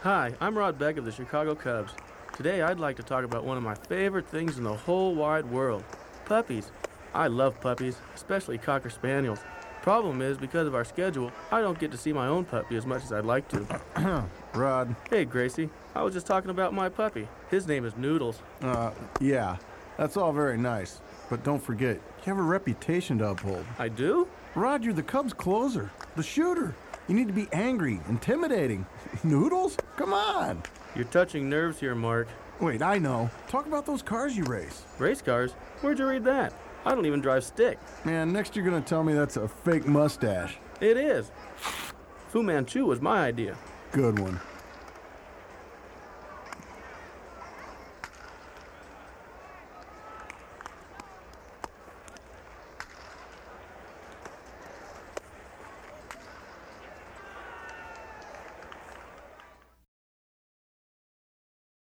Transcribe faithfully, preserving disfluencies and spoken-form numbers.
Hi, I'm Rod Beck of the Chicago Cubs. Today I'd like to talk about one of my favorite things in the whole wide world, puppies. I love puppies, especially Cocker Spaniels. Problem is, because of our schedule, I don't get to see my own puppy as much as I'd like to. Rod. Hey, Gracie. I was just talking about my puppy. His name is Noodles. Uh, yeah, that's all very nice. But don't forget, you have a reputation to uphold. I do? Rod, you're the Cubs closer, the shooter. You need to be angry, intimidating. Noodles? Come on. You're touching nerves here, Mark. Wait, I know. Talk about those cars you race. Race cars? Where'd you read that? I don't even drive stick. Man, next you're gonna tell me that's a fake mustache. It is. Fu Manchu was my idea. Good one.